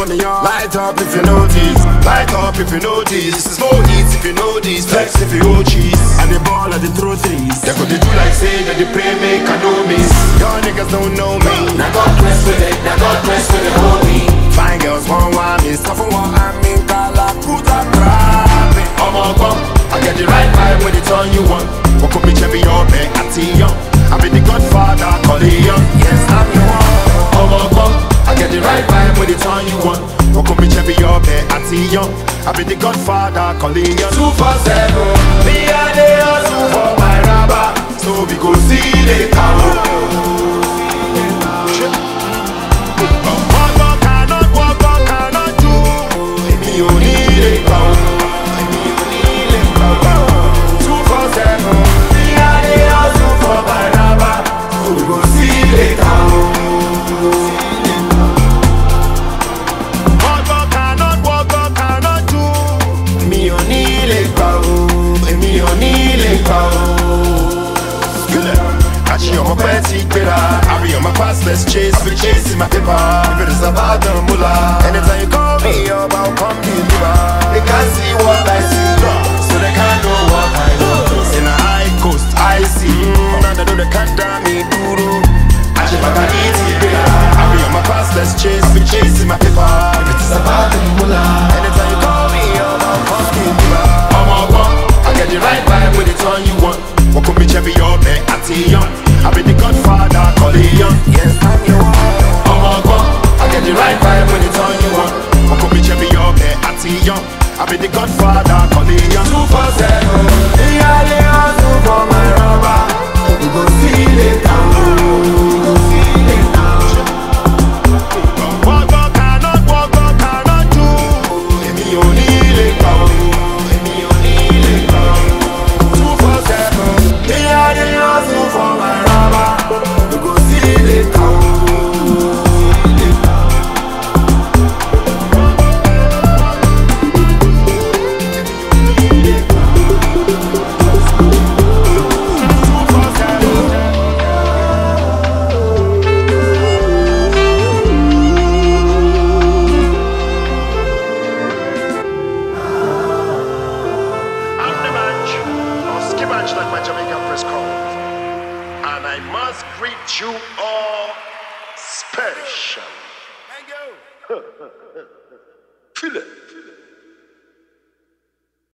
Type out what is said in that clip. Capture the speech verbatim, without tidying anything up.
turn me on. Light up if you notice, light up if you notice. This is no eats if you know this, flex if you owe cheese. And the ball at the throw threes. They could do like say that they pray make I know miss. Y'all niggas don't know me. Now God bless with it, now God bless with it, homie. Fine girls want one me, stuff for one I mean Kala Kuta crap. I'm on bump, I get the right vibe when it's on you want. Walk up me Chevy up, I see young. I be the Godfather, call it young. Yes, I'm your one. I'm on bump, I get the right vibe when it's on you want. Walk up me Chevy up, I see young. I be the Godfather, call it young. Two for seven, me and the hustle for my rubber. So we go see the cow. I be on my past, let's chase, I be chasing my paper. If it is about the mullah, anytime you call me up, I'll come deliver. They can't see what I see, so they can't know what I do. In a high coast, I see. Now they know they can't damn me, duro. I should back and eat it. I be on my past, let's chase, I be chasing my paper. If it is about the mullah, anytime you call me up, I'll come deliver. I'm on bump, I get the right vibe when it's on you want. Walk up me Chevy up, eh, I see young. I be the Godfather, call it young. Yes, I'm your one. I'm on bump, I get the right vibe when it's on you want. Walk up me Chevy up, eh, I see young. I be the Godfather, call it young. Two for seven, me and the hustle for my rubber. We go see it down, we go see it down. Walk up, cannot walk up, cannot do. Emi only le go, emi only le go. Two for seven, me and the hustle for my rubber. We go see it down. like my Jamaican press call. And I must greet you all special. Thank you. Feel it.